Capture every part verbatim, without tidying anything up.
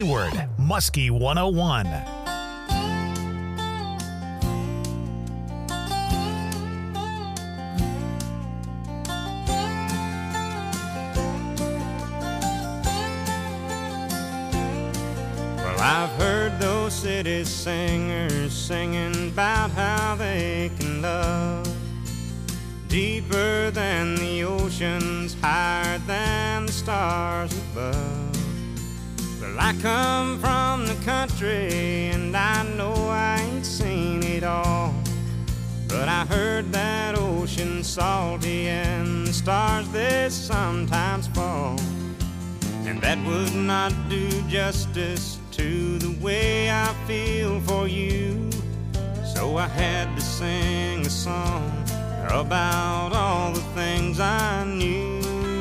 Word, Muskie one oh one. Well, I've heard those city singers singing about how they can love deeper than the oceans, higher than the stars above. Well, I come from the country and I know I ain't seen it all, but I heard that ocean salty and the stars they sometimes fall, and that would not do justice to the way I feel for you. So I had to sing a song about all the things I knew.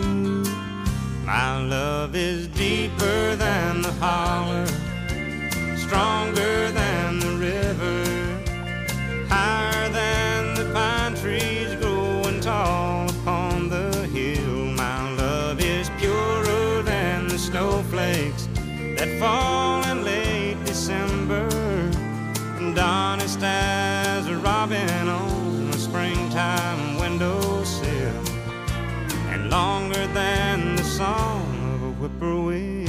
My love is deeper than the holler, stronger than the river, higher than the pine trees growing tall upon the hill. My love is purer than the snowflakes that fall in late December, and honest as a robin on a springtime windowsill, and longer than the song of a whippoorwill.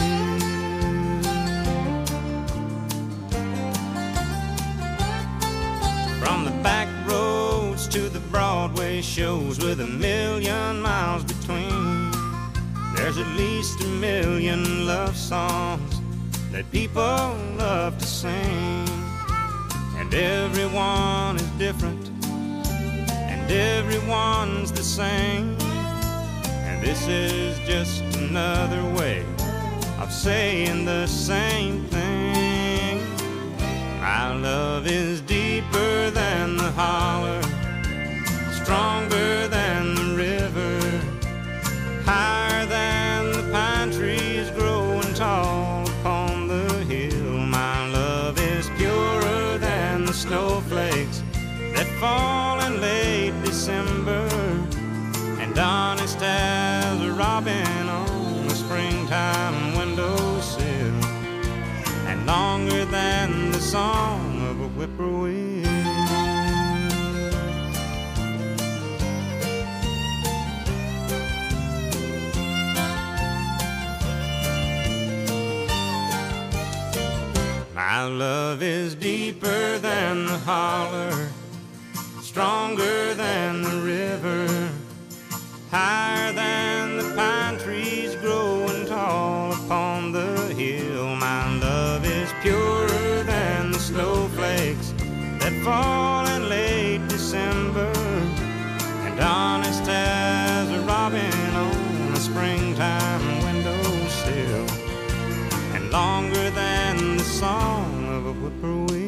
From the back roads to the Broadway shows with a million miles between, there's at least a million love songs that people love to sing, and everyone is different and everyone's the same. This is just another way of saying the same thing. My love is deeper than the holler, stronger than the river, higher than the pine trees growing tall upon the hill. My love is purer than the snowflakes that fall in late December, and honest as a robin on a springtime windowsill, and longer than the song of a whippoorwill. My love is deeper than the holler, stronger than the river, higher than the pine trees growing tall upon the hill. My love is purer than the snowflakes that fall in late December, and honest as a robin on a springtime windowsill, and longer than the song of a whippoorwill.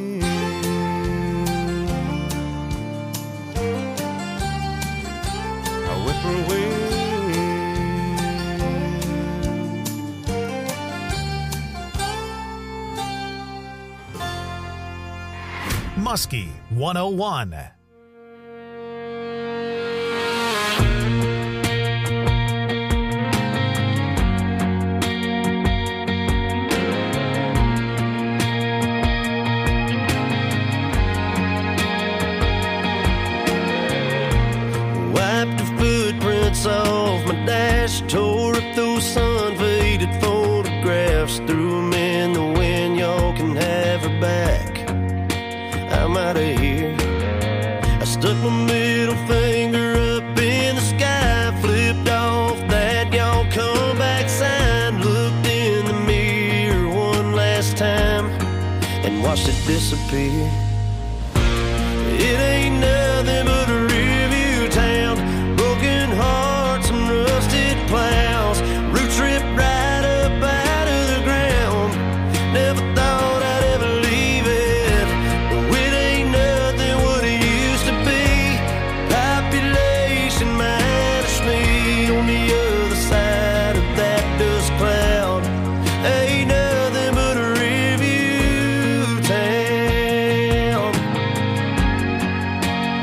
Muskie one oh one. Wiped the footprints off my dash, tore up those sun-faded photographs, threw them in the wind. Y'all can have her back. I'm out of here. I stuck my middle finger up in the sky, flipped off that y'all come back sign, looked in the mirror one last time, and watched it disappear. It ain't nothing but a review town, broken hearts and rusted plows, roots ripped right up out of the ground. Never thought I'd ever leave it, but it ain't nothing what it used to be. Population minus me on the other side of that dust cloud. Ain't nothing but a review town.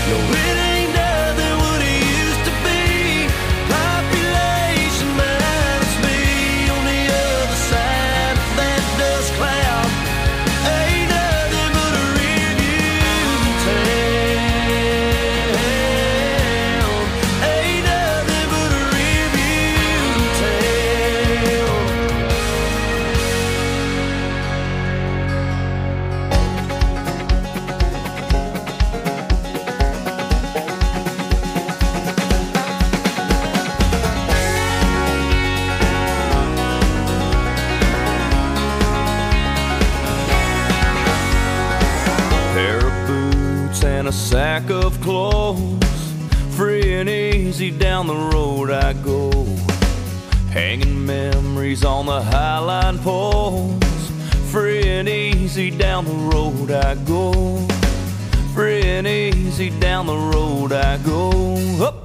No, it ain't nothing what it used to be. Population minus me on the other side of that dust cloud. Ain't nothing but a review town. Ain't nothing but a review town. Pair of boots and a sack of clothes, free and easy down the road I go, hanging memories on the highline poles. Free and easy down the road I go, free and easy down the road I go. Up.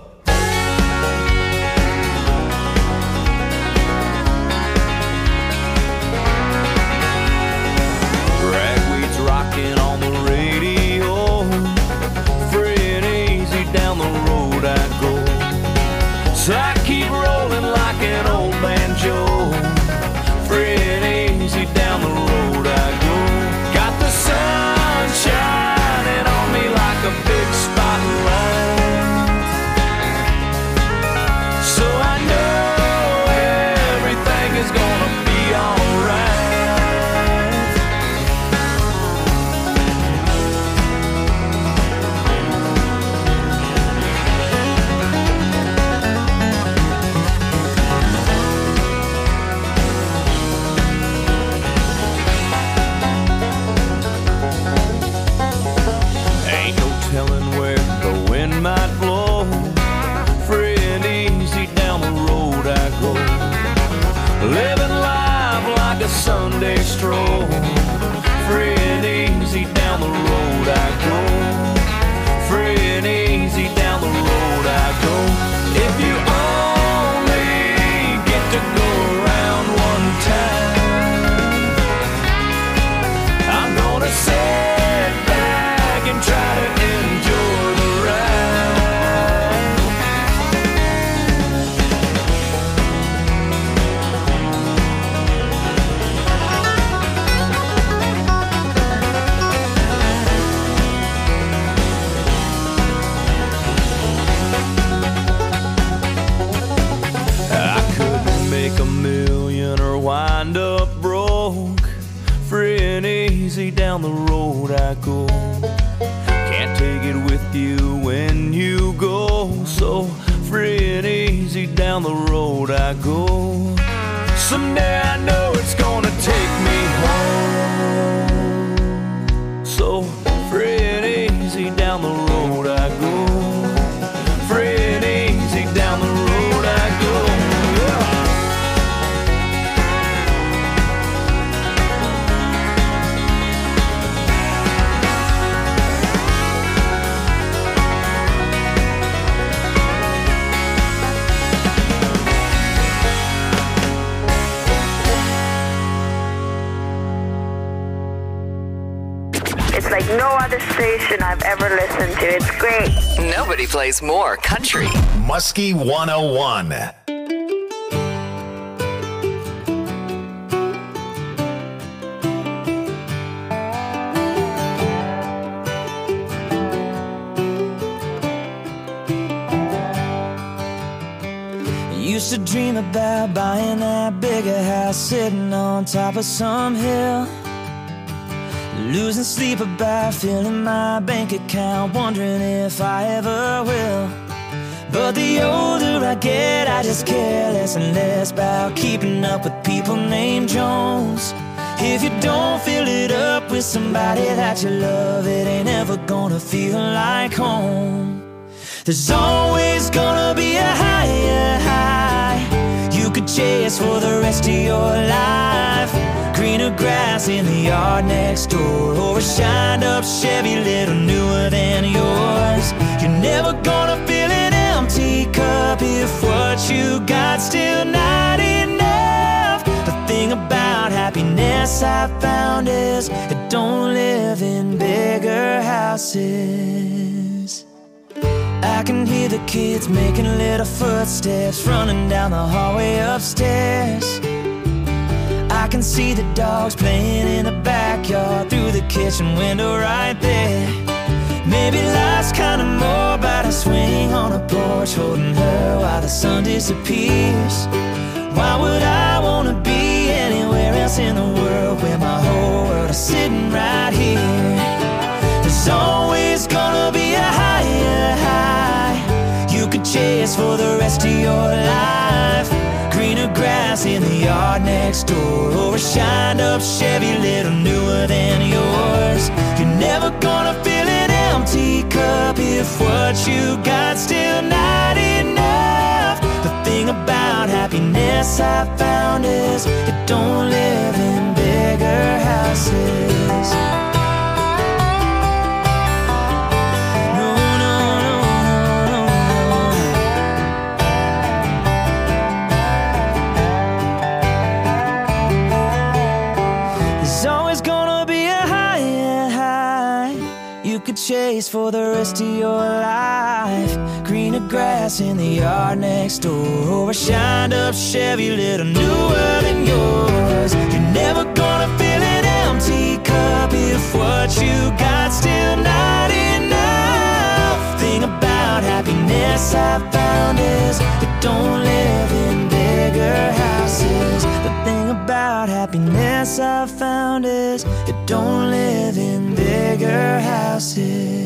Ragweed's rocking on the radio, free and easy down the road I go. So I keep rolling like an old banjo, free and easy down the road I go. Got the sun shining on me like a big spotlight, so I know everything is gonna be alright. Ain't no telling where the wind might blow, free and easy down the road I go, living life like a Sunday stroll, free and easy down the road I go, free and easy down the road I go. If you only get to go around one time, I'm gonna sit back and try to enjoy the ride. I couldn't make a million or wind up broke, free and easy down the road I go. Can't take it with you when you go, so free and easy down the road I go. Someday I know it's gonna take me home, so free and easy down the road I go, free and easy down the road I go. Yeah. It's like no other station I've ever listened to. It's great. Nobody plays more country. Muskie one oh one. Used to dream about buying that bigger house, sitting on top of some hill, losing sleep about filling my bank account, wondering if I ever will. But the older I get, I just care less and less about keeping up with people named Jones. If you don't fill it up with somebody that you love, it ain't ever gonna feel like home. There's always gonna be a higher high you could chase for the rest of your life. Greener grass in the yard next door, or a shined up Chevy little newer than yours. You're never gonna fill an empty cup if what you got still not enough. The thing about happiness I found is it don't live in bigger houses. I can hear the kids making little footsteps running down the hallway upstairs. I can see the dogs playing in the backyard through the kitchen window right there. Maybe life's kinda more about a swing on a porch, holding her while the sun disappears. Why would I wanna be anywhere else in the world where my whole world is sitting right here? There's always gonna be a higher high you could chase for the rest of your life. Greener grass in the yard next door, or a shined up Chevy little newer than yours. You're never gonna fill an empty cup if what you got still not enough. The thing about happiness I found is it don't live in bigger houses. Chase for the rest of your life. Greener grass in the yard next door, or a shined up Chevy little newer than yours. You're never gonna fill an empty cup if what you got still not enough. Thing about happiness I found is it don't live in bigger houses. The thing about happiness I found is it don't live in bigger houses.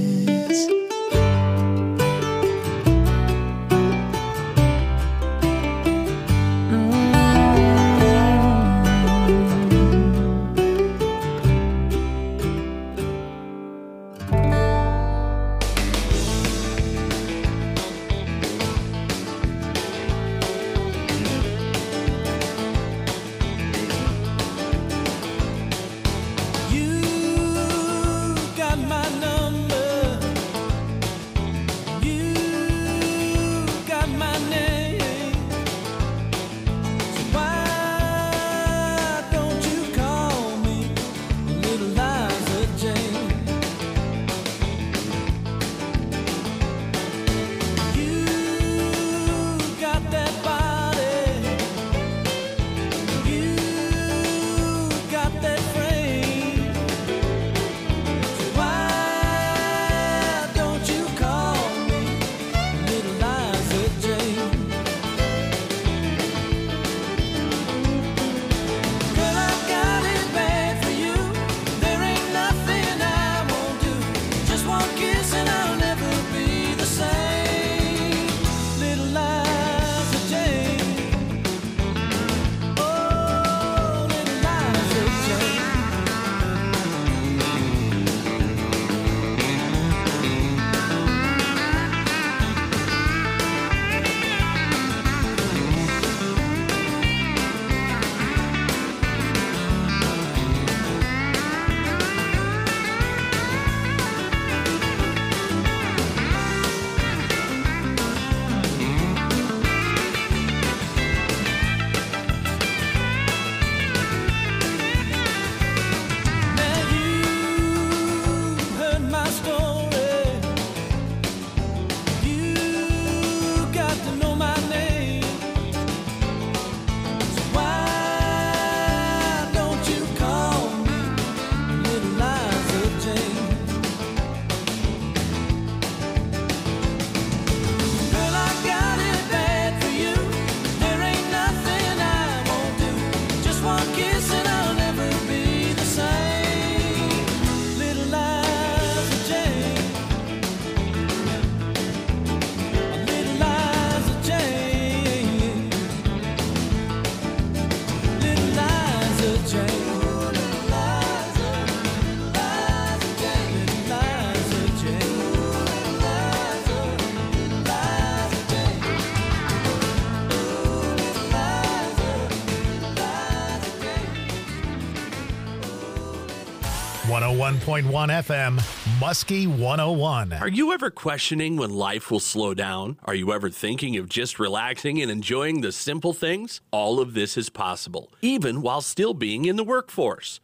one oh one point one F M, Muskie one oh one. Are you ever questioning when life will slow down? Are you ever thinking of just relaxing and enjoying the simple things? All of this is possible, even while still being in the workforce.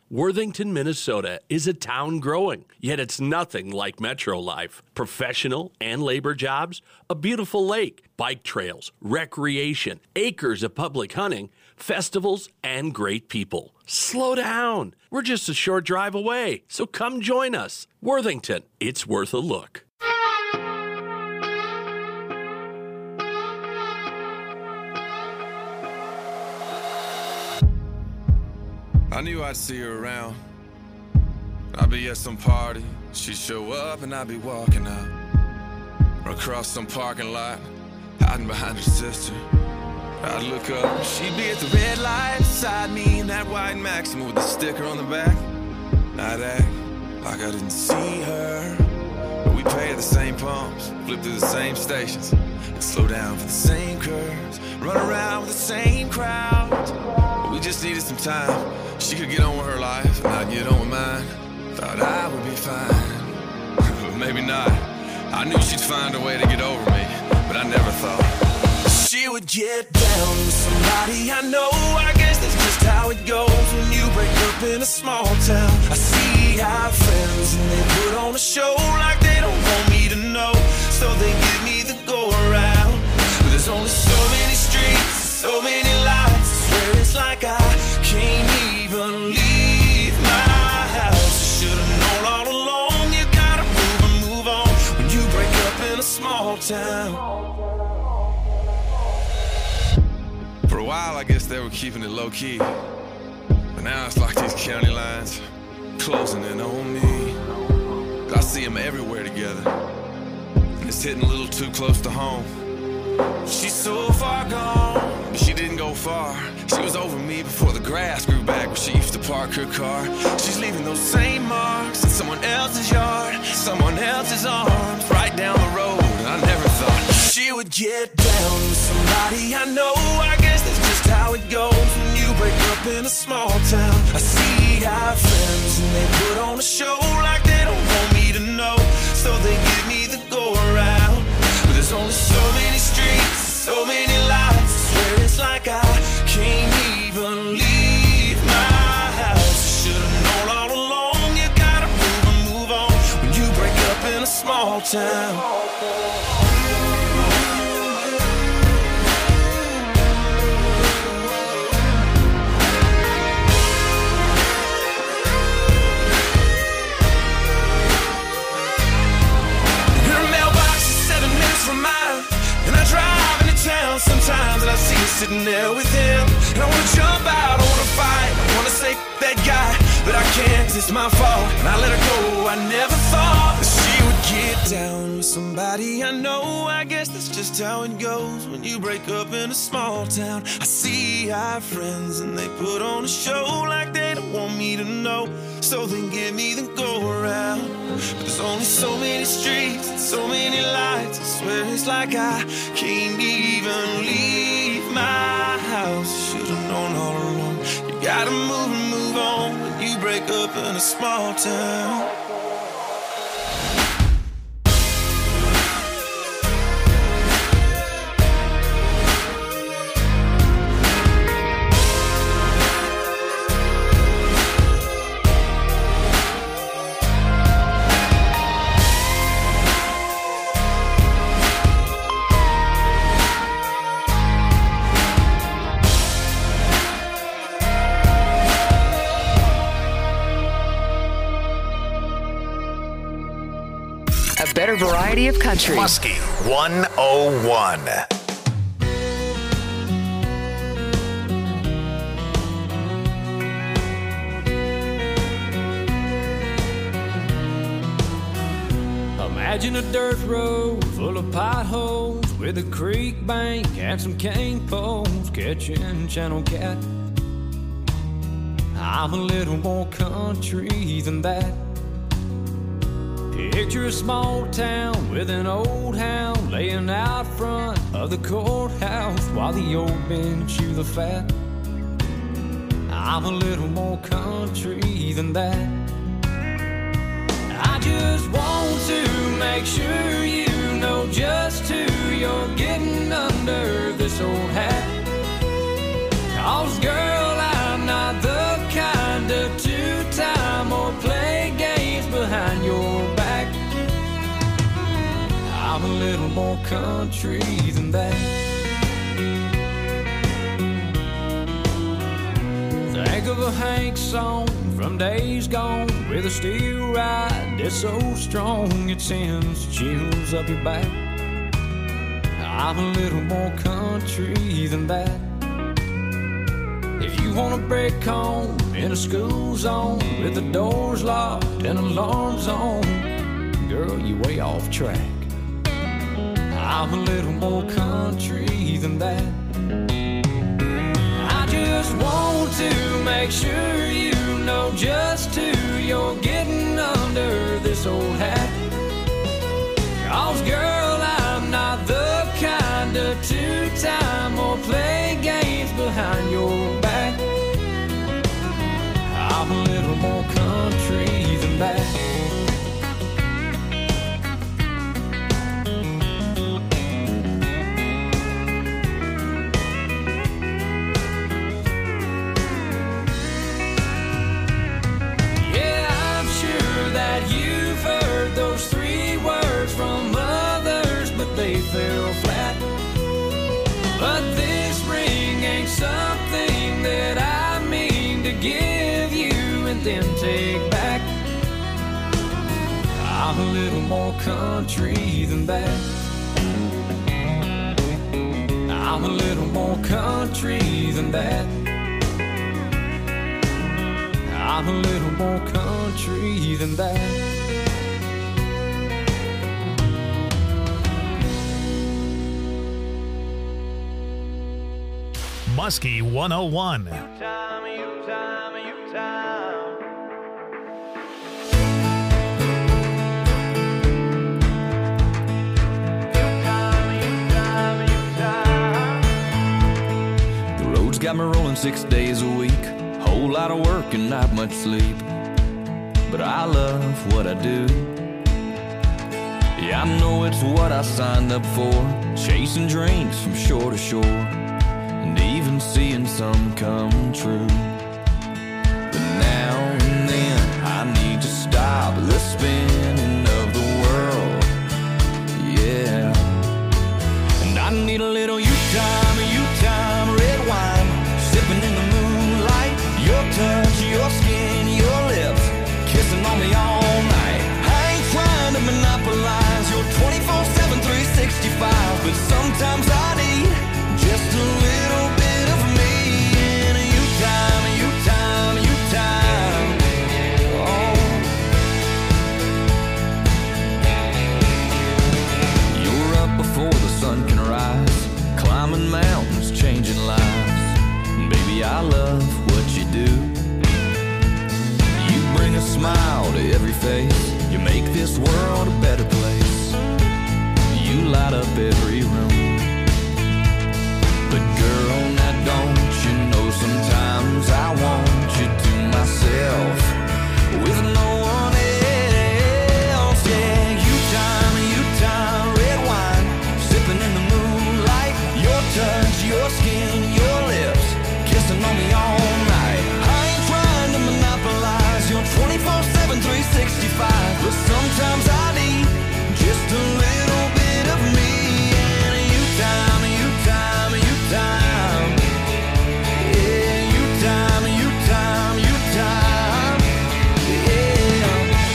Worthington, Minnesota is a town growing, yet it's nothing like Metro life. Professional and labor jobs, a beautiful lake, bike trails, recreation, acres of public hunting, festivals, and great people. Slow down. We're just a short drive away, so come join us. Worthington, it's worth a look. I knew I'd see her around. I'd be at some party, she'd show up and I'd be walking out. Or across some parking lot, hiding behind her sister. I'd look up, she'd be at the red light beside me in that white Maxima with the sticker on the back. I'd act like I didn't see her, but we pay at the same pumps, flip through the same stations, and slow down for the same curves, run around with the same crowds. But we just needed some time. She could get on with her life, and I'd get on with mine. Thought I would be fine, but maybe not. I knew she'd find a way to get over me, but I never thought she would get down with somebody I know. I guess that's just how it goes when you break up in a small town. I see our friends and they put on a show like they don't want me to know, so they give me the go around. But there's only so many streets, so many lights. I swear it's like I can't even leave my house. Should've known all along, you gotta move and move on when you break up in a small town. For a while, I guess they were keeping it low-key, but now it's like these county lines closing in on me. I see them everywhere together, and it's hitting a little too close to home. She's so far gone, but she didn't go far. She was over me before the grass grew back where she used to park her car. She's leaving those same marks in someone else's yard, someone else's arms, right down the road. And I never thought she would get down with somebody I know. I guess that's just how it goes when you break up in a small town. I see our friends and they put on a show like they don't want me to know, so they give me the go around. But there's only so many streets, so many lights. I swear it's like I can't even leave my house. Should've known all along, you gotta move and move on when you break up in a small town. Sometimes and I see you sitting there with him, and I wanna jump out, I wanna fight, I wanna say that guy, but I can't, it's my fault, and I let her go. I never thought that she would get down with somebody I know. I guess that's just how it goes when you break up in a small town. I see our friends and they put on a show like they don't want me to know, so they give me the go around. But there's only so many streets and so many lights. I swear it's like I can't even leave my house. Should've known all along, you gotta move and move on when you break up in a small town. Better variety of country. Muskie one oh one. Imagine a dirt road full of potholes with a creek bank and some cane poles catching channel cat. I'm a little more country than that. Picture a small town with an old hound laying out front of the courthouse while the old men chew the fat. I'm a little more country than that. I just want to make sure you know just who you're getting under this old hat. 'Cause girl, I'm not the kind of two I'm a little more country than that. Think of a Hank song from days gone, with a steel ride that's so strong it sends chills up your back. I'm a little more country than that. If you want to break home in a school zone with the doors locked and alarms on, girl, you way off track. I'm a little more country than that. I just want to make sure you know just who you're getting under this old hat. 'Cause girl, I'm not the kind of two-time or play games behind your back. I'm a little more country than that. Fell flat, but this ring ain't something that I mean to give you and then take back. I'm a little more country than that. I'm a little more country than that. I'm a little more country than that. Muskie one oh one. Time, you time, you time. The road's got me rolling six days a week. Whole lot of work and not much sleep. But I love what I do. Yeah, I know it's what I signed up for. Chasing dreams from shore to shore, and even seeing some come true. But now and then I need to stop the spinning of the world, yeah. And I need a little you time, you time, red wine, sipping in the moonlight, your touch, your skin, your lips, kissing on me all night. I ain't trying to monopolize your twenty-four seven, three sixty-five, but sometimes I need just a little bit of me and you time, you time, you time. Oh, you're up before the sun can rise, climbing mountains, changing lives. Baby, I love what you do. You bring a smile to every face. You make this world a better place. You light up every room. But girl, now don't you know sometimes I want you to myself with no one else. Yeah, you time, you time, red wine, sipping in the moonlight, your touch, your skin, your lips, kissing on me all night. I ain't trying to monopolize your twenty-four seven, three sixty-five, but sometimes I need just a little bit of me and you time, you time, you time. Yeah, you time, you time, you time. Yeah.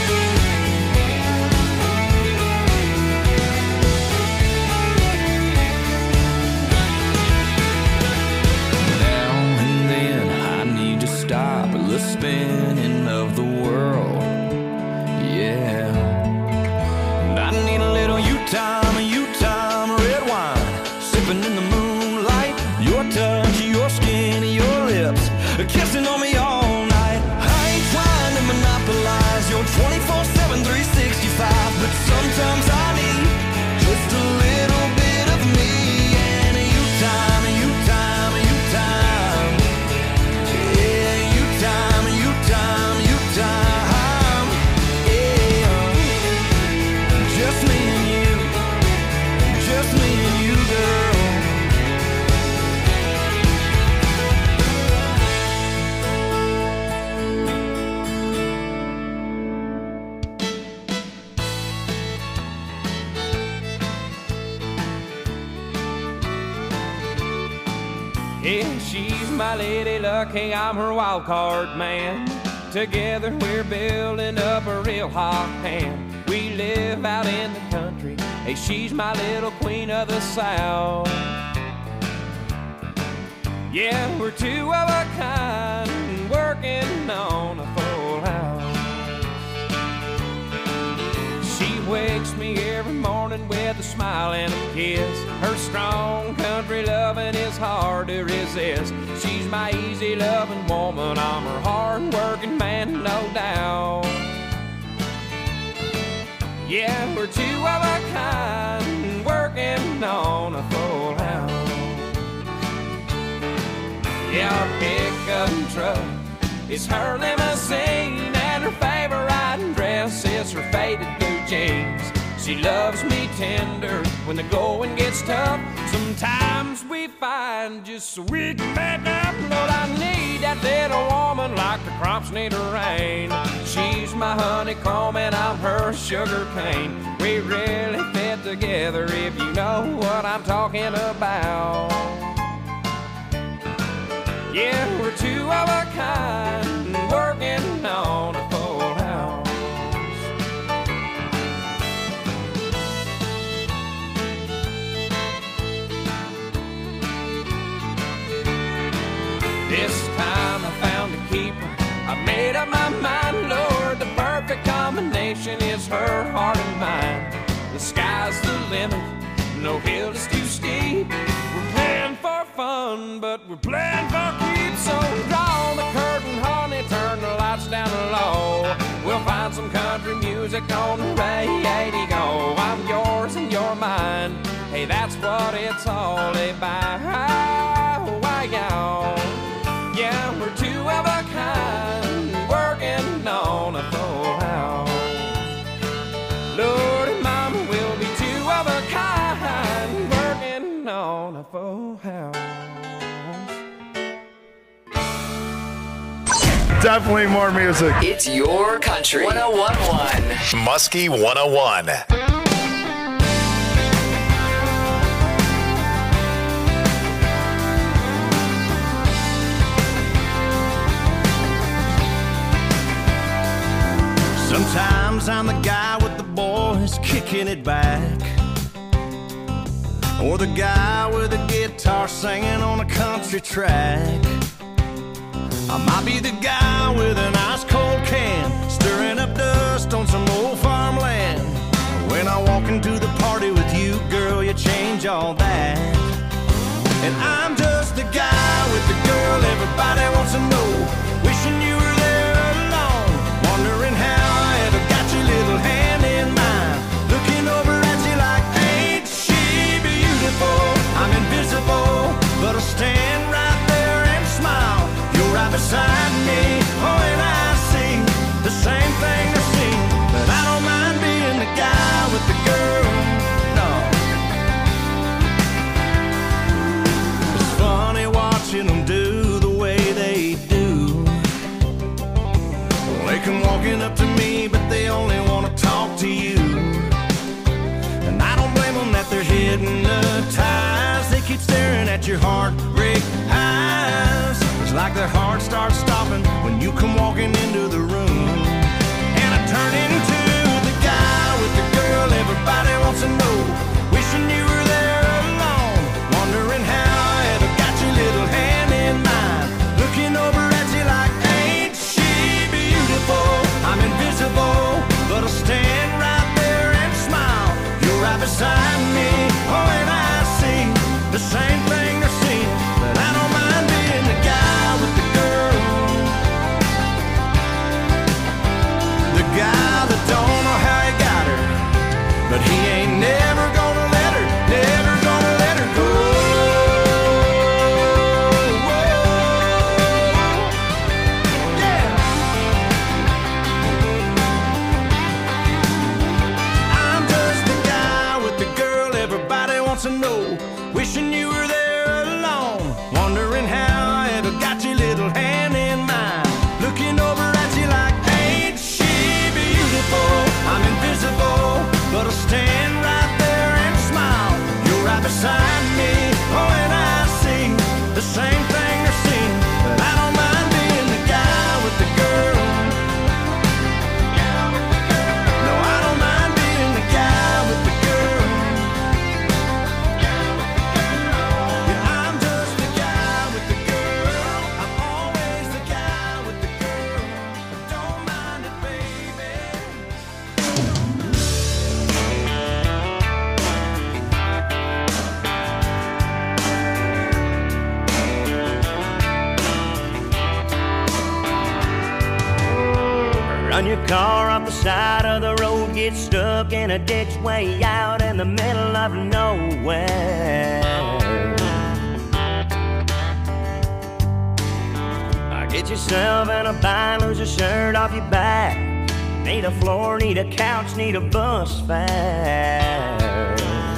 Now and then I need to stop the spinning of the world, yeah. And I need a little you time, you time, red wine, sipping in the moonlight, your touch, your skin, your lips, kissing on me all night. I ain't trying to monopolize your twenty-four seven, three sixty-five, but sometimes I need just a little bit of me and you time, you time, you time. Yeah, you time, you time, you time. Yeah, just me and you. Yeah, she's my lady luck, hey, I'm her wild card man. Together we're building up a real hot hand. We live out in the country, hey, she's my little queen of the South. Yeah, we're two of a kind, working on a full house. She wakes me every morning with a smile and a kiss. Her strong country loving is hard to resist. She's my easy loving woman, I'm her hard working man, no doubt. Yeah, we're two of a kind, working on a full house. Yeah, our pickup truck is her limousine, and her favorite riding dress is her faded blue jeans. She loves me tender when the going gets tough. Sometimes we find just so we can make up. Lord, I need that little woman like the crops need a rain. She's my honeycomb and I'm her sugar cane. We really fit together if you know what I'm talking about. Yeah, we're two of a kind, working on a full house. This time I found a keeper, I made up my mind, Lord, the perfect combination is her heart and mine. The sky's the limit, no hill is too steep. We're playing for fun, but we're playing for keeps. So draw the curtain, honey, turn the lights down low. We'll find some country music on the radio. I'm yours and you're mine, hey, that's what it's all about. Why, y'all? Yeah, we're two of a kind, working on a full house. Lord and Mama will be two of a kind, working on a full house. Definitely more music. It's your country. one oh one point one. Muskie one oh one. Sometimes I'm the guy with the boys kicking it back, or the guy with a guitar singing on a country track. I might be the guy with an ice cold can, stirring up dust on some old farmland. When I walk into the party with you, girl, you change all that. And I'm just the guy with the girl everybody wants to know, wishing you were there alone, wondering how I ever got your little hand in mine, looking over at you like, ain't she beautiful? I'm invisible, but I'll stand right there and smile. You're right beside me, oh, and I see the same thing they're seeing, but I don't mind being the guy with the girl, no. It's funny watching them do the way they do. They come walking up to me, but they only want to talk to you. And I don't blame them that they're hypnotized. They keep staring at your heartbreak eyes. It's like their heart starts stopping when you come walking into the room. And I turn into the guy with the girl everybody wants to know, wishing you were there alone, wondering how I ever got your little hand in mine, looking over at you like, ain't she beautiful? I'm invisible, but I'll stand right there and smile. You're right beside me, oh, and I see the same thing they're seeing, but I don't mind being the guy with the girl, the guy that don't know how he got her, but he ain't never gonna let her, never gonna let her go. Yeah. I'm just the guy with the girl everybody wants to know, wishing you were there alone, wondering how I ever got your little hand in mine, looking over at you like, ain't she beautiful? I'm invisible, but I'll stand right there and smile. You're right beside me, oh, and I see the same car off the side of the road, get stuck in a ditch way out in the middle of nowhere. Get yourself in a bind, lose your shirt off your back. Need a floor, need a couch, need a bus fare.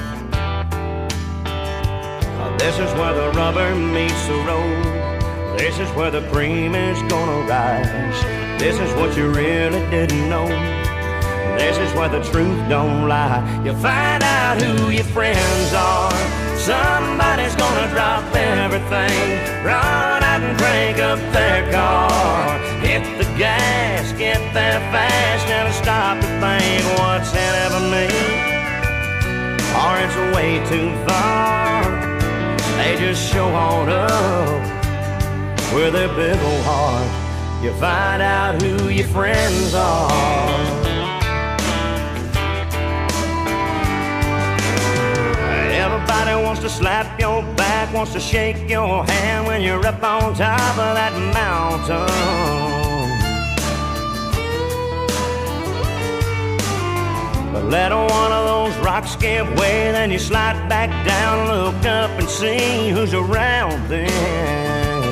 This is where the rubber meets the road. This is where the cream is gonna rise. This is what you really didn't know. This is where the truth don't lie. You find out who your friends are. Somebody's gonna drop everything, run out and crank up their car. Hit the gas, get there fast, never stop to think what's in it for me, or it's way too far. They just show on up with their big old heart. You find out who your friends are. Everybody wants to slap your back, wants to shake your hand when you're up on top of that mountain. But let one of those rocks give way, then you slide back down, look up and see who's around then.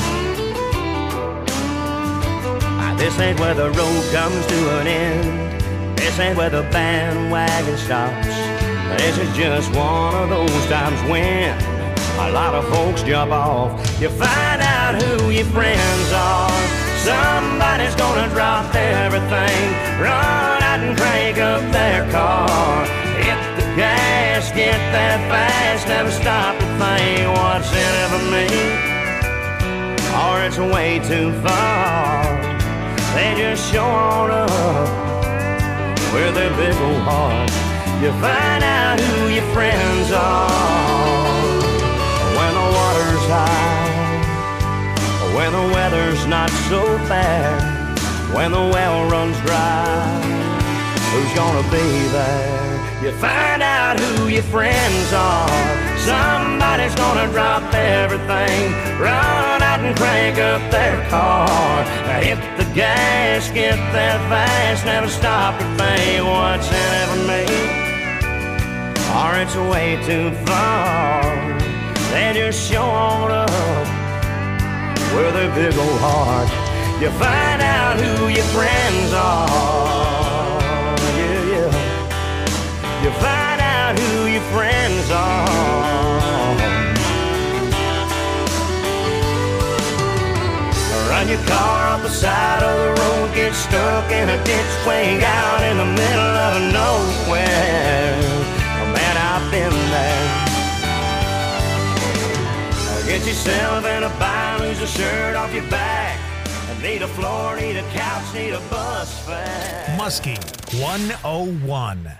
This ain't where the road comes to an end. This ain't where the bandwagon stops. This is just one of those times when a lot of folks jump off. You find out who your friends are. Somebody's gonna drop everything, run out and crank up their car. Hit the gas, get there fast, never stop to think what's in it for me, or it's way too far. They just show on up with their big old heart. You find out who your friends are when the water's high, when the weather's not so bad, when the well runs dry. Who's gonna be there? You find out who your friends are. Somebody's gonna drop everything, run out and crank up their car. Hit the gas, get there fast, never stop to think what's in it for me, or it's way too far. They just show on up with their big old heart. You find out who your friends are. Yeah, yeah. You find out who your friends are. Run your car off the side of the road, get stuck in a ditch way out in the middle of nowhere. Man, I've been there. Get yourself in a bind, lose a shirt off your back. Need a floor, need a couch, need a bus fare. Muskie one oh one.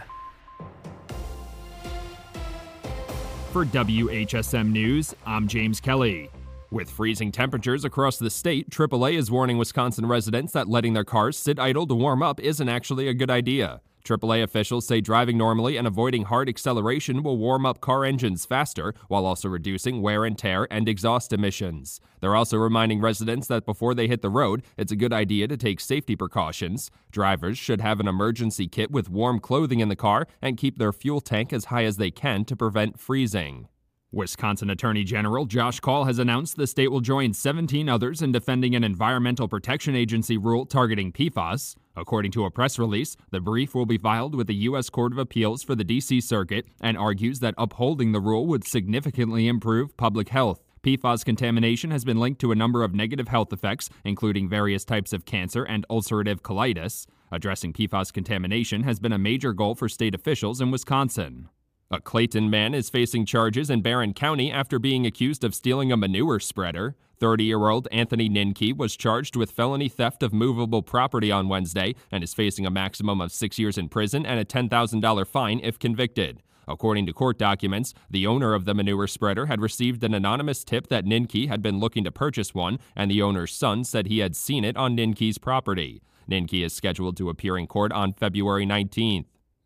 For W H S M News, I'm James Kelly. With freezing temperatures across the state, triple A is warning Wisconsin residents that letting their cars sit idle to warm up isn't actually a good idea. triple A officials say driving normally and avoiding hard acceleration will warm up car engines faster, while also reducing wear and tear and exhaust emissions. They're also reminding residents that before they hit the road, it's a good idea to take safety precautions. Drivers should have an emergency kit with warm clothing in the car and keep their fuel tank as high as they can to prevent freezing. Wisconsin Attorney General Josh Kaul has announced the state will join seventeen others in defending an Environmental Protection Agency rule targeting P FAS. According to a press release, the brief will be filed with the U S Court of Appeals for the D C Circuit and argues that upholding the rule would significantly improve public health. P FAS contamination has been linked to a number of negative health effects, including various types of cancer and ulcerative colitis. Addressing P FAS contamination has been a major goal for state officials in Wisconsin. A Clayton man is facing charges in Barron County after being accused of stealing a manure spreader. thirty-year-old Anthony Ninke was charged with felony theft of movable property on Wednesday and is facing a maximum of six years in prison and a ten thousand dollars fine if convicted. According to court documents, the owner of the manure spreader had received an anonymous tip that Ninke had been looking to purchase one, and the owner's son said he had seen it on Ninke's property. Ninke is scheduled to appear in court on February nineteenth.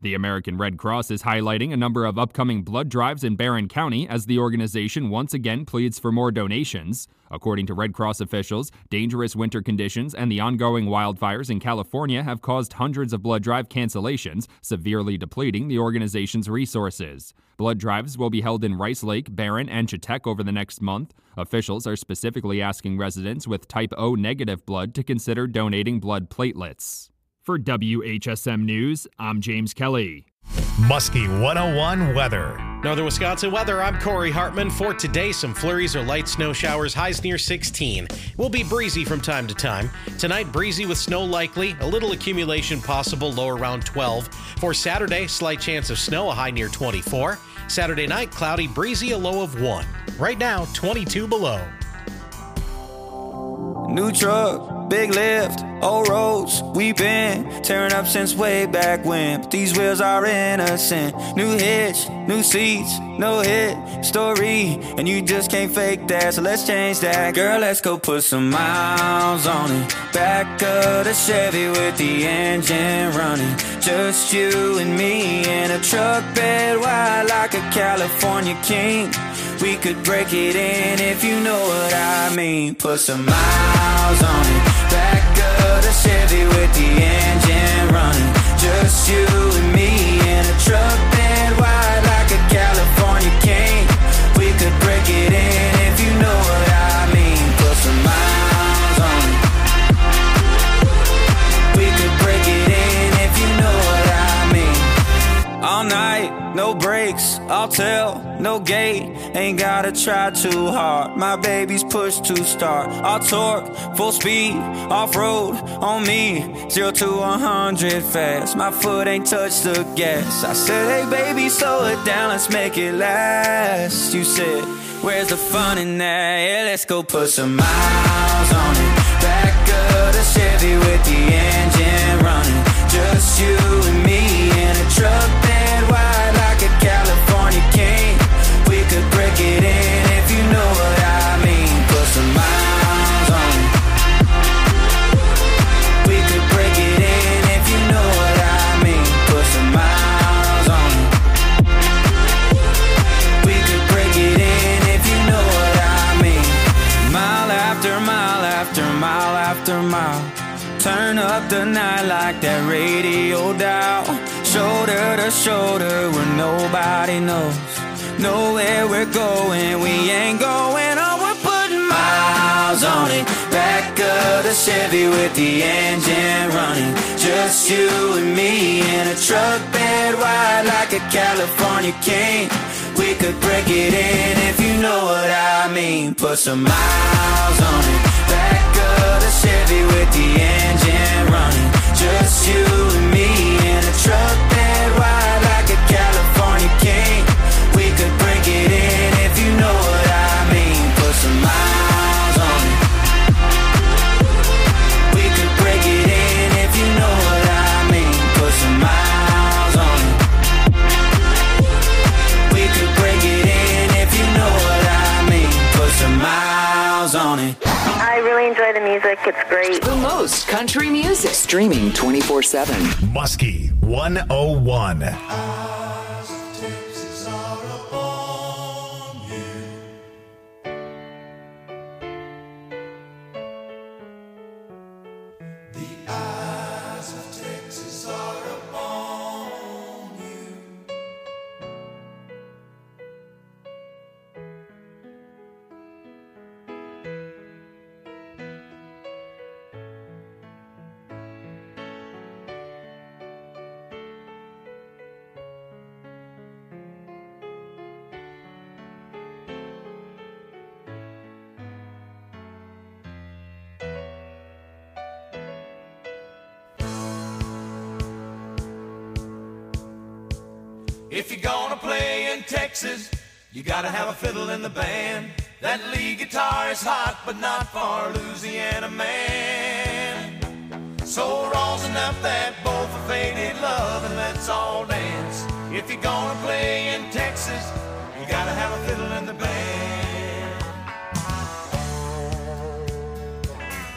The American Red Cross is highlighting a number of upcoming blood drives in Barron County as the organization once again pleads for more donations. According to Red Cross officials, dangerous winter conditions and the ongoing wildfires in California have caused hundreds of blood drive cancellations, severely depleting the organization's resources. Blood drives will be held in Rice Lake, Barron, and Chetek over the next month. Officials are specifically asking residents with type O negative blood to consider donating blood platelets. For W H S M News, I'm James Kelly. Muskie one oh one weather. Northern Wisconsin weather, I'm Corey Hartman. For today, some flurries or light snow showers, highs near sixteen. Will be breezy from time to time. Tonight, breezy with snow likely, a little accumulation possible, low around twelve. For Saturday, slight chance of snow, a high near twenty-four. Saturday night, cloudy, breezy, a low of one. Right now, twenty-two below. New truck, big lift, old roads, we been tearing up since way back when. But these wheels are innocent. New hitch, new seats, no hit story, and you just can't fake that, so let's change that. Girl, let's go put some miles on it. Back of the Chevy with the engine running. Just you and me in a truck bed wide like a California king. We could break it in if you know what I mean. Put some miles on it. Back of the Chevy with the engine running. Just you and me in a truck bed wide like a California king. We could break it in if you know what I mean. Put some miles on it. We could break it in if you know what I mean. All night, no brakes, I'll tell, no gate. Ain't gotta try too hard. My baby's push to start. I'll torque, full speed, off-road on me. Zero to one hundred fast. My foot ain't touched the gas. I said, hey baby, slow it down, let's make it last. You said, where's the fun in that? Yeah, let's go put some miles on it. Back of the Chevy with the engine running. Just you and me in a truck bed wide like a California king. We could break it in if you know what I mean. Put some miles on it. We could break it in if you know what I mean. Put some miles on it. We could break it in if you know what I mean. Mile after mile after mile after mile. Turn up the night like that radio dial. Shoulder to shoulder where nobody knows. Know where we're going, we ain't going on. We're putting miles on it. Back of the Chevy with the engine running. Just you and me in a truck bed wide like a California king. We could break it in if you know what I mean. Put some miles on it. Back of the Chevy with the engine running. Just you and me in a truck bed wide like a California king. We could break it in if you know what I mean. Put some miles on it. We could break it in if you know what I mean. Put some miles on it. We could break it in if you know what I mean. Put some miles on it. I really enjoy the music. It's great. The most country music. Streaming twenty-four seven. Muskie one oh one. If you're gonna play in Texas, you gotta have a fiddle in the band. That lead guitar is hot, but not for a Louisiana man. So rosin up that bowl for faded love and let's all dance. If you're gonna play in Texas, you gotta have a fiddle in the band.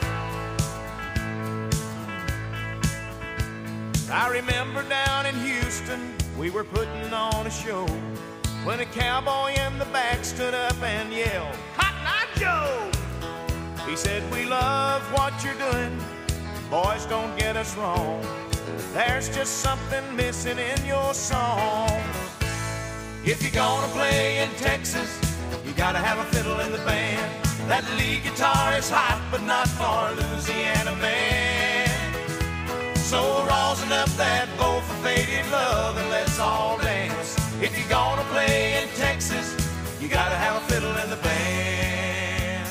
I remember down in Houston Houston, we were putting on a show when a cowboy in the back stood up and yelled, Cotton Eye Joe! He said, we love what you're doing, boys, don't get us wrong. There's just something missing in your song. If you're gonna play in Texas, you gotta have a fiddle in the band. That lead guitar is hot, but not for a Louisiana man. So rosin up that bow for faded love and let's all dance. If you're gonna play in Texas, you gotta have a fiddle in the band.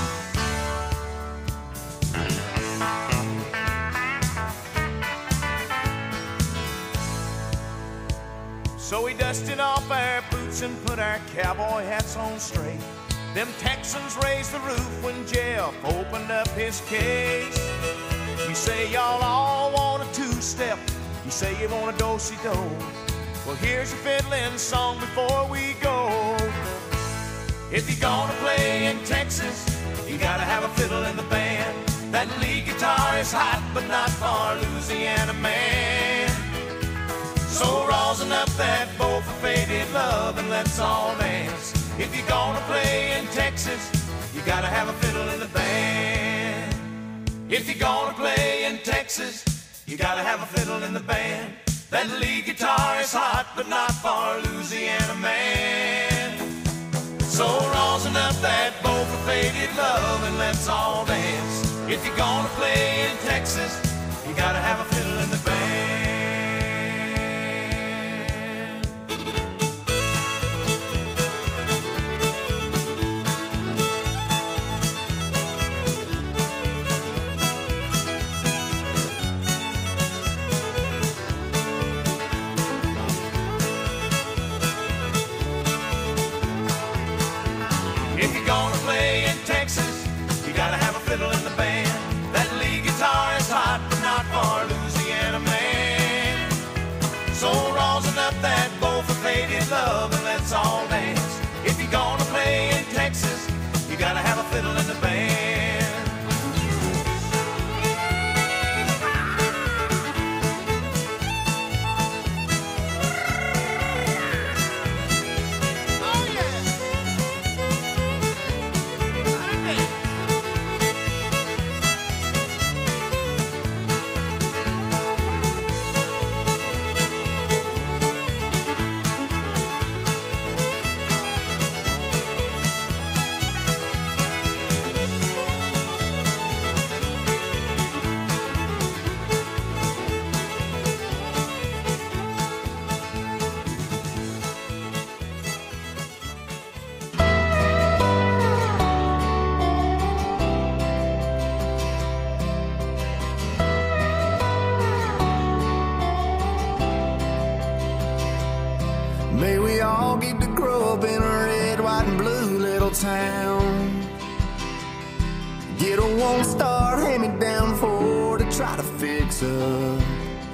So we dusted off our boots and put our cowboy hats on straight. Them Texans raised the roof when Jeff opened up his case. You say y'all all want a two-step, you say you want a do-si-do. Well, here's your fiddling song before we go. If you're gonna play in Texas, you gotta have a fiddle in the band. That lead guitar is hot, but not for a Louisiana man. So rosin up that bow for faded love and let's all dance. If you're gonna play in Texas, you gotta have a fiddle in the band. If you're gonna play in Texas, you gotta have a fiddle in the band. That lead guitar is hot, but not for a Louisiana man. So rosin up that bow for faded love and let's all dance. If you're gonna play in Texas, you gotta have a fiddle in the band. If you're gonna play in Texas, you gotta have a fiddle in the band. That lead guitar is hot, but not for a Louisiana man. So rosin up that bow for faded love and let's all dance. If you're gonna play in Texas, you gotta have a fiddle in the band. May we all get to grow up in a red, white, and blue little town. Get a one-star hand-me-down Ford to try to fix up.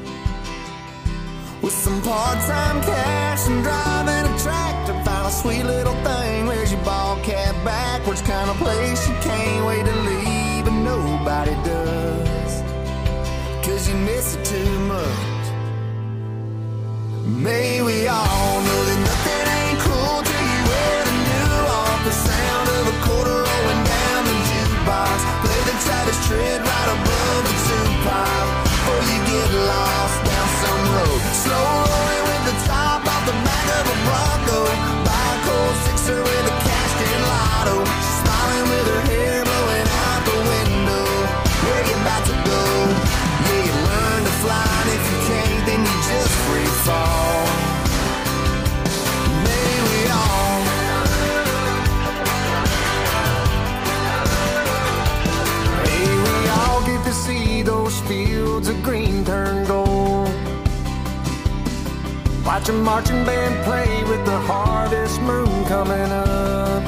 With some part-time cash and driving a tractor, find a sweet little thing. Where's your ball cap backwards kind of place you can't wait to leave, and nobody does, 'cause you miss it too much. May we all know that nothing ain't cool till you wear the new off. The sound of a quarter rolling down the jukebox. Play the Travis Tritt right above the two-pop before you get lost down some road. Slow rolling with the top off the back of a Bronco. Buy a cold sixer with a cashed-in lotto. She's smiling with her hair blowing out the window. Where you about to go? Yeah, you learn to fly, and if you can't, then you just free fall. May we all May we all get to see those fields of green turn gold. Watch a marching band play with the harvest moon coming up.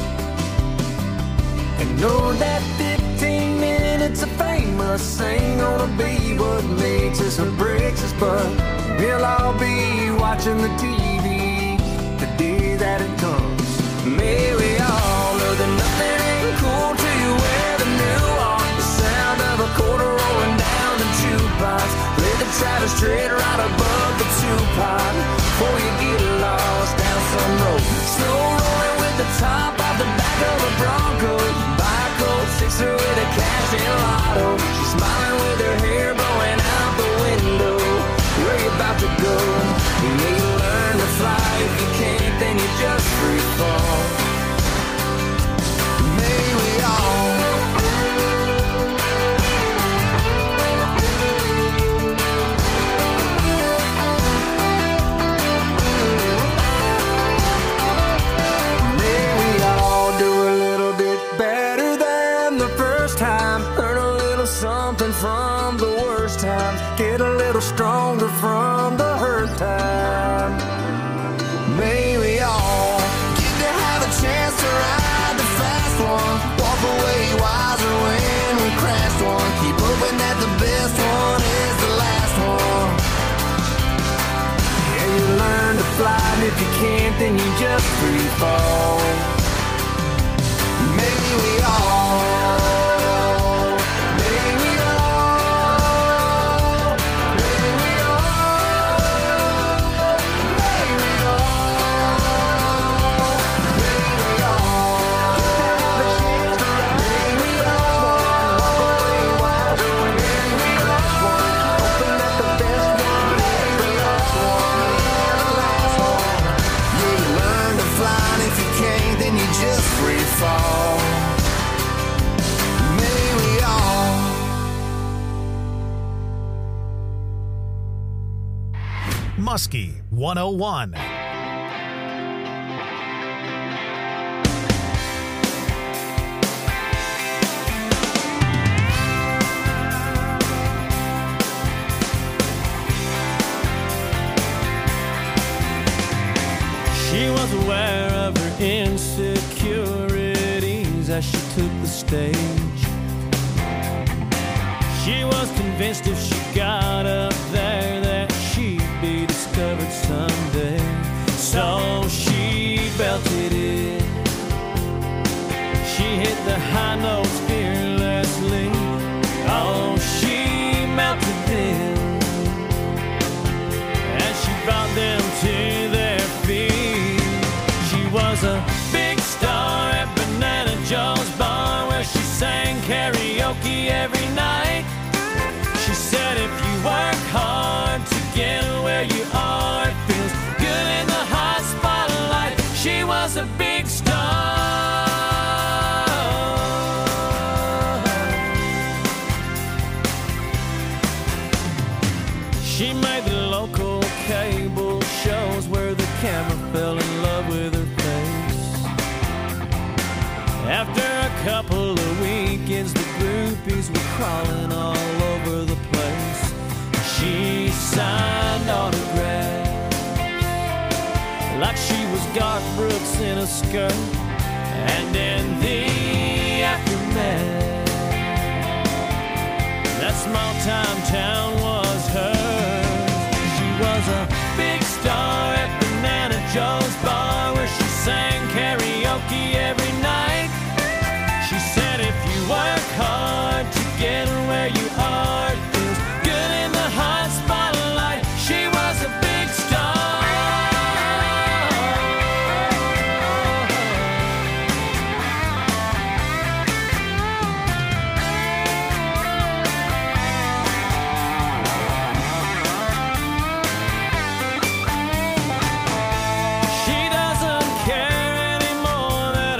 And know that fifteen minutes of fame us ain't gonna be what makes us or breaks us, but we'll all be watching the T V the day that it comes. May we all know that nothing ain't cool till you wear the new off. The sound of a quarter rolling down the jukebox. Play the Travis Tritt right above the two-pot. Before you get lost down some road, snow rolling with the top off the back of a Bronco. Buy a cold sixer with a cash in lotto. She's smiling with her hair blowing out the window. Where you about to go? Yeah, you learn to fly. If you can't, then you just free fall. May we all something from the worst times, get a little stronger from the hurt time. May we all get to have a chance to ride the fast one, walk away wiser when we crashed one, keep hoping that the best one is the last one. Yeah, you learn to fly, and if you can't, then you just free fall. May we all fall. May we all. Muskie one oh one. She was aware of her insecurities as she took the stage. She was convinced if she got up there that she'd be discovered someday. So she belted it. She hit the high notes fearlessly. Oh, she melted them as she brought them to their feet. She was a big star at Banana Joe's bar where she sang karaoke every night. She said if you work hard to get where you are, it feels good in the hot spotlight. She was a big star. She made the local cable shows where the camera fell in love with her face. After a couple of weekends, the groupies were crawling all over the place. She signed autographs like she was Garth Brooks in a skirt. And in the aftermath, that small time town was hers. She was a big star at Banana Joe's bar where she sang karaoke every night. She said if you work hard to get where you are, it feels good in the hot spotlight. She was a big star. She doesn't care anymore that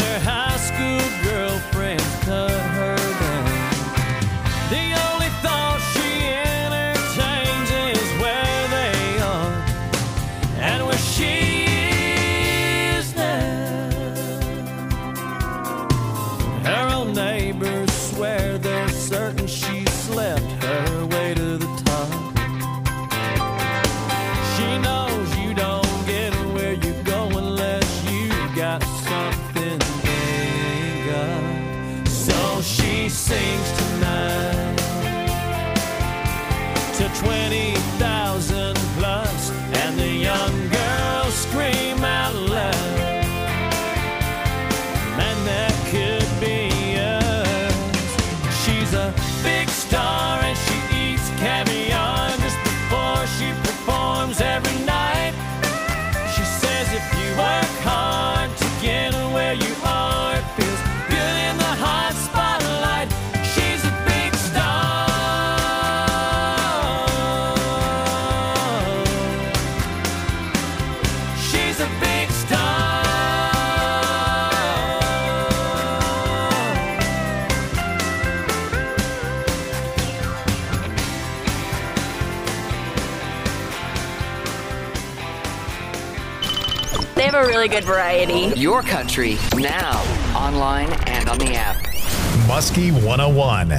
have a really good variety. Your country, now, online and on the app. Muskie one oh one.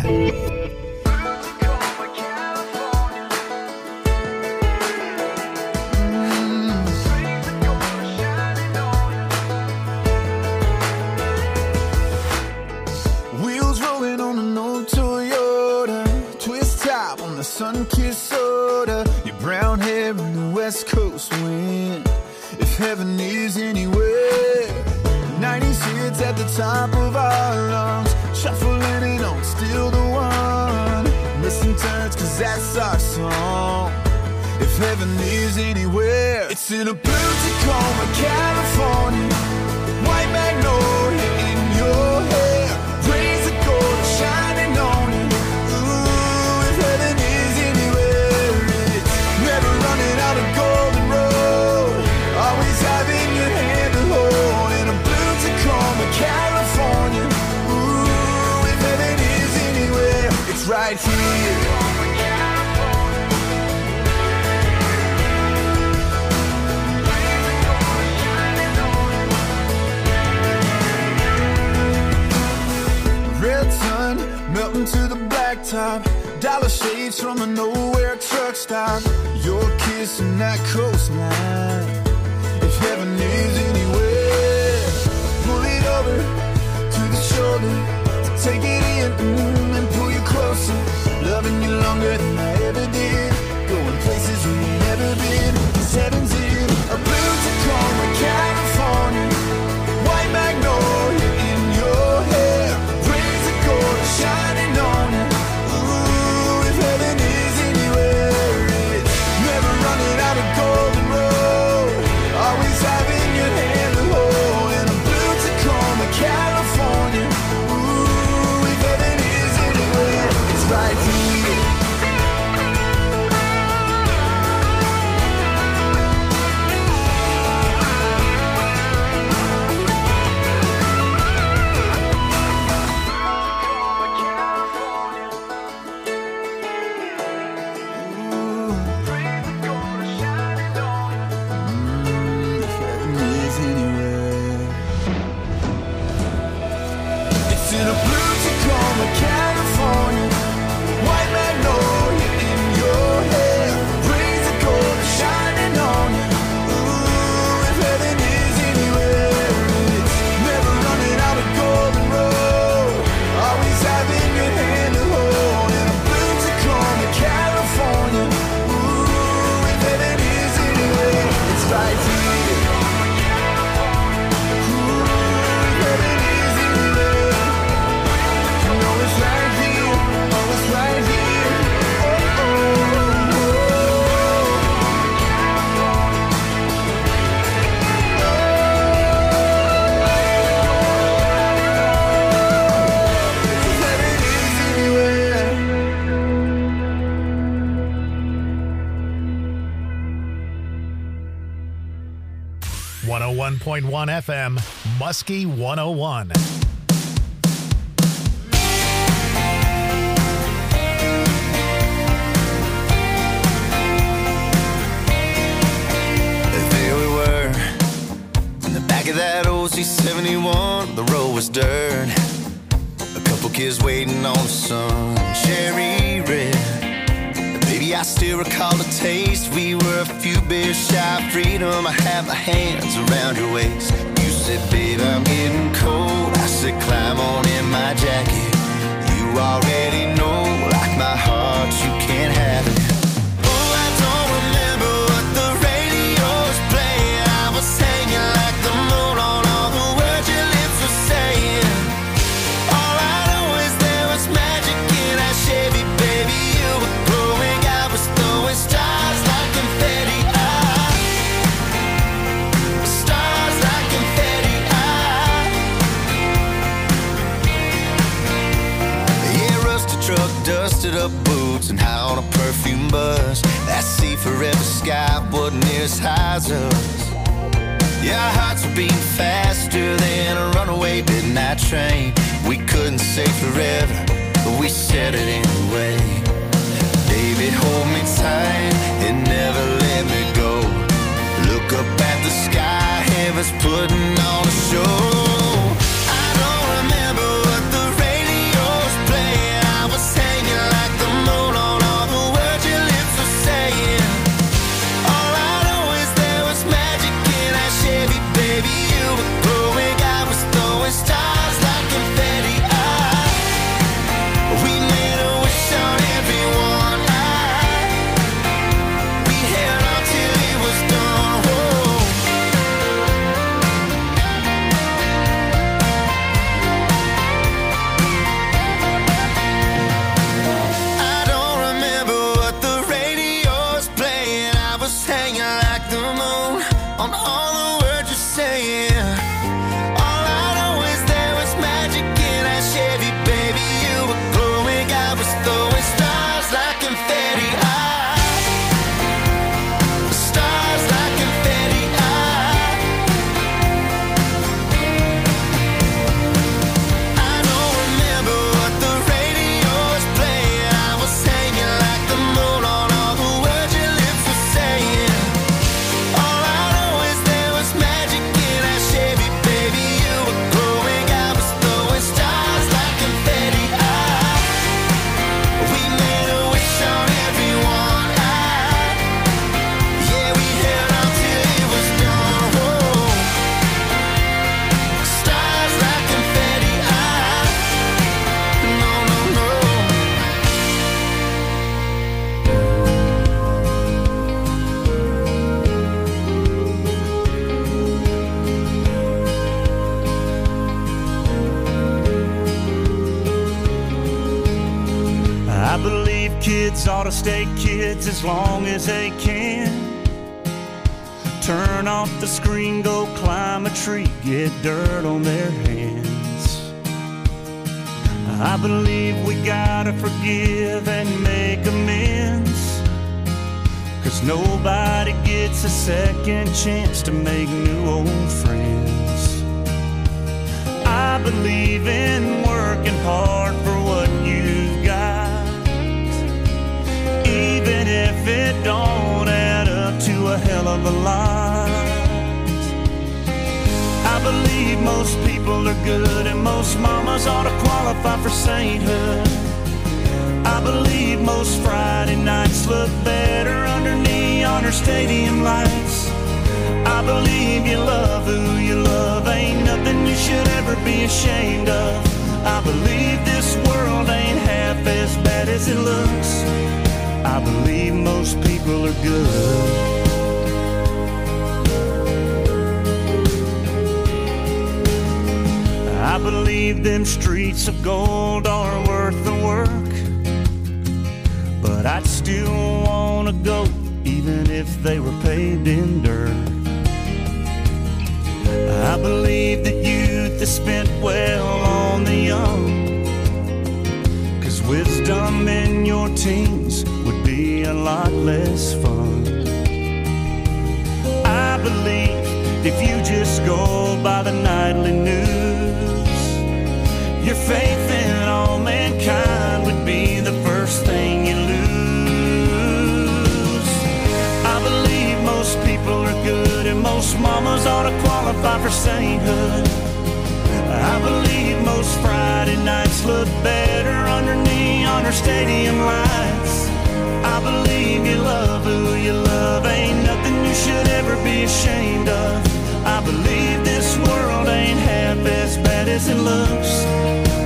Sun-kissed soda, your brown hair in the West Coast wind. If heaven is anywhere, nineties hits at the top of our lungs, shuffling it on, still the one. Missing turns, cause that's our song. If heaven is anywhere, it's in a blue Tacoma, California. White magnolia in your hair, rays of gold shining on you. Ooh, if heaven is out a golden road, always having your hand to hold in a blue Tacoma, California. Ooh, if heaven is anywhere, it's right here. Red sun melting to the blacktop, dollar shades from a nowhere truck stop. Your kiss and that coastline. If heaven is anywhere, pull it over to the shoulder, take it in mm, and pull you closer. Loving you longer than I ever did, going places we ain't never been. Cause heaven's in a blue Tacoma, California. White magnolia in your hair, rays of gold shining on you. Ooh, if heaven is anywhere, it's never running out of golden road, always having your hand to hold in a blue Tacoma, California. Ooh, if heaven is anywhere, it's right here. one oh one point one F M, Muskie one oh one. There we were, in the back of that old C seventy-one, the road was dirt. A couple kids waiting on the sun, cherry red. Baby, I still recall the taste. We were a few beers shy of freedom. I had my hands around your waist. You said, babe, I'm getting cold. I said, climb on in my jacket. You already know, like my heart, you can't have it. Oh, I don't remember what the radio was playing. I was hanging like the moon on all the words your lips were saying. All I know is there was magic in that Chevy, baby. You were glowing. Stars like confetti, ah. Stars like confetti, ah. Yeah, rusted truck, dusted up boots, and high on a perfume buzz. That sea forever sky wasn't near as high as us. Yeah, our hearts were beating faster than a runaway midnight train. We couldn't say forever, but we said it anyway. Baby, hold me tight and never let me go. Look up at the sky, heaven Elvis putting on a show. I don't remember what the radio's playing. I was hanging like the moon on all the words your lips were saying. All I know is there was magic in that Chevy, baby. You were glowing, I was throwing stars like confetti. I, we made a wish on everyone. Ought to stay kids as long as they can. Turn off the screen, go climb a tree, get dirt on their hands. I believe we gotta forgive and make amends, 'cause nobody gets a second chance to make new old friends. I believe in working hard for what you got, even if it don't add up to a hell of a lot. I believe most people are good and most mamas ought to qualify for sainthood. I believe most Friday nights look better under neon or stadium lights. I believe you love who you love, ain't nothing you should ever be ashamed of. I believe this world ain't half as bad as it looks. I believe most people are good. I believe them streets of gold are worth the work, but I'd still want to go even if they were paved in dirt. I believe that youth is spent well on the young, 'cause wisdom in your teens would be a lot less fun. I believe if you just go by the nightly news, your faith in all mankind would be the first thing you lose. I believe most people are good and most mamas ought to qualify for sainthood. I believe most Friday nights look better under neon or stadium lights. I believe you love who you love, ain't nothing you should ever be ashamed of. I believe this world ain't half as bad as it looks.